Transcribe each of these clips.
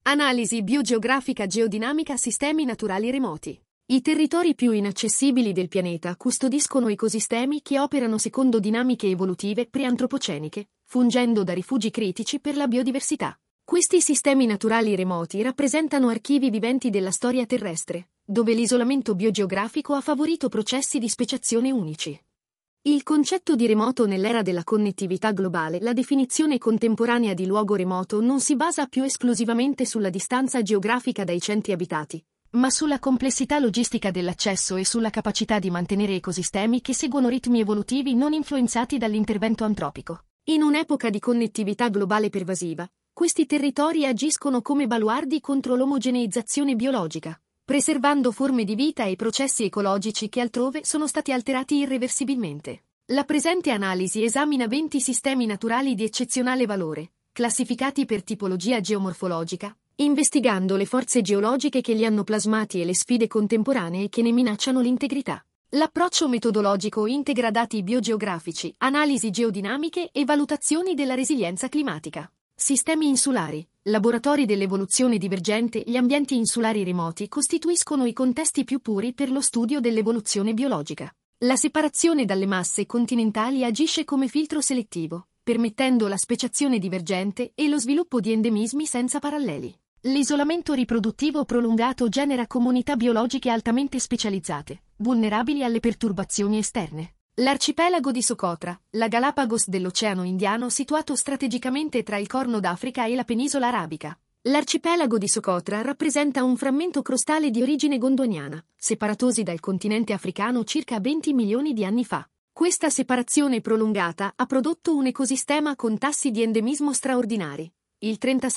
Analisi biogeografica geodinamica sistemi naturali remoti. I territori più inaccessibili del pianeta custodiscono ecosistemi che operano secondo dinamiche evolutive pre-antropoceniche, fungendo da rifugi critici per la biodiversità. Questi sistemi naturali remoti rappresentano archivi viventi della storia terrestre, dove l'isolamento biogeografico ha favorito processi di speciazione unici. Il concetto di remoto nell'era della connettività globale, la definizione contemporanea di luogo remoto non si basa più esclusivamente sulla distanza geografica dai centri abitati, ma sulla complessità logistica dell'accesso e sulla capacità di mantenere ecosistemi che seguono ritmi evolutivi non influenzati dall'intervento antropico. In un'epoca di connettività globale pervasiva, questi territori agiscono come baluardi contro l'omogeneizzazione biologica, preservando forme di vita e processi ecologici che altrove sono stati alterati irreversibilmente. La presente analisi esamina 20 sistemi naturali di eccezionale valore, classificati per tipologia geomorfologica, investigando le forze geologiche che li hanno plasmati e le sfide contemporanee che ne minacciano l'integrità. L'approccio metodologico integra dati biogeografici, analisi geodinamiche e valutazioni della resilienza climatica. Sistemi insulari, laboratori dell'evoluzione divergente. Gli ambienti insulari remoti costituiscono i contesti più puri per lo studio dell'evoluzione biologica. La separazione dalle masse continentali agisce come filtro selettivo, permettendo la speciazione divergente e lo sviluppo di endemismi senza paralleli. L'isolamento riproduttivo prolungato genera comunità biologiche altamente specializzate, vulnerabili alle perturbazioni esterne. L'arcipelago di Socotra, la Galapagos dell'Oceano Indiano situato strategicamente tra il Corno d'Africa e la penisola arabica. L'arcipelago di Socotra rappresenta un frammento crostale di origine gondwaniana, separatosi dal continente africano circa 20 milioni di anni fa. Questa separazione prolungata ha prodotto un ecosistema con tassi di endemismo straordinari. Il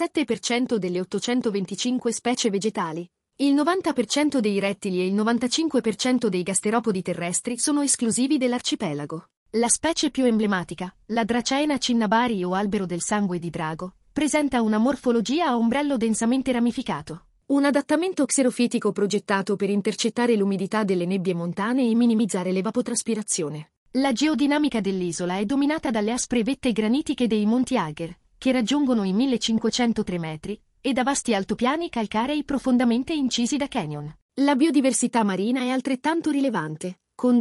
37% delle 825 specie vegetali, il 90% dei rettili e il 95% dei gasteropodi terrestri sono esclusivi dell'arcipelago. La specie più emblematica, la Dracaena cinnabari o albero del sangue di drago, presenta una morfologia a ombrello densamente ramificato. Un adattamento xerofitico progettato per intercettare l'umidità delle nebbie montane e minimizzare l'evapotraspirazione. La geodinamica dell'isola è dominata dalle aspre vette granitiche dei Monti Ager, che raggiungono i 1503 metri, e da vasti altopiani calcarei profondamente incisi da canyon. La biodiversità marina è altrettanto rilevante, con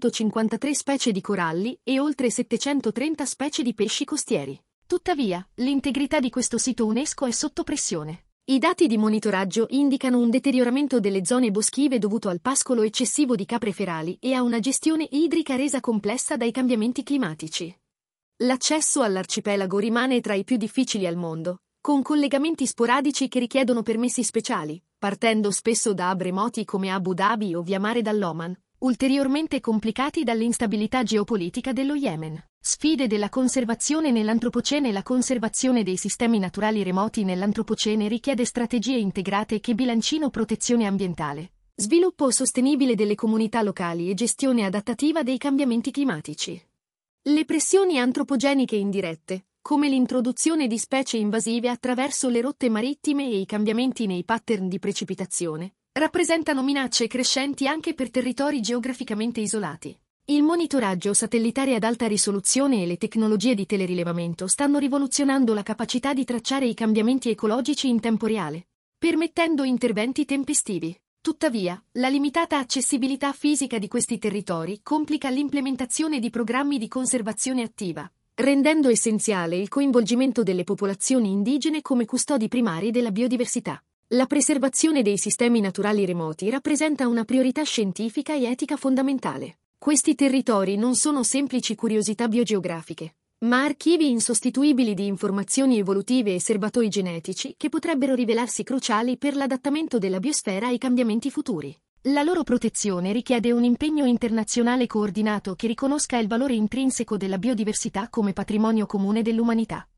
253 specie di coralli e oltre 730 specie di pesci costieri. Tuttavia, l'integrità di questo sito UNESCO è sotto pressione. I dati di monitoraggio indicano un deterioramento delle zone boschive dovuto al pascolo eccessivo di capre ferali e a una gestione idrica resa complessa dai cambiamenti climatici. L'accesso all'arcipelago rimane tra i più difficili al mondo, con collegamenti sporadici che richiedono permessi speciali, partendo spesso da hub remoti come Abu Dhabi o via mare dall'Oman, ulteriormente complicati dall'instabilità geopolitica dello Yemen. Sfide della conservazione nell'antropocene. La conservazione dei sistemi naturali remoti nell'antropocene richiede strategie integrate che bilancino protezione ambientale, sviluppo sostenibile delle comunità locali e gestione adattativa dei cambiamenti climatici. Le pressioni antropogeniche indirette, come l'introduzione di specie invasive attraverso le rotte marittime e i cambiamenti nei pattern di precipitazione, rappresentano minacce crescenti anche per territori geograficamente isolati. Il monitoraggio satellitare ad alta risoluzione e le tecnologie di telerilevamento stanno rivoluzionando la capacità di tracciare i cambiamenti ecologici in tempo reale, permettendo interventi tempestivi. Tuttavia, la limitata accessibilità fisica di questi territori complica l'implementazione di programmi di conservazione attiva, rendendo essenziale il coinvolgimento delle popolazioni indigene come custodi primari della biodiversità. La preservazione dei sistemi naturali remoti rappresenta una priorità scientifica e etica fondamentale. Questi territori non sono semplici curiosità biogeografiche, ma archivi insostituibili di informazioni evolutive e serbatoi genetici che potrebbero rivelarsi cruciali per l'adattamento della biosfera ai cambiamenti futuri. La loro protezione richiede un impegno internazionale coordinato che riconosca il valore intrinseco della biodiversità come patrimonio comune dell'umanità.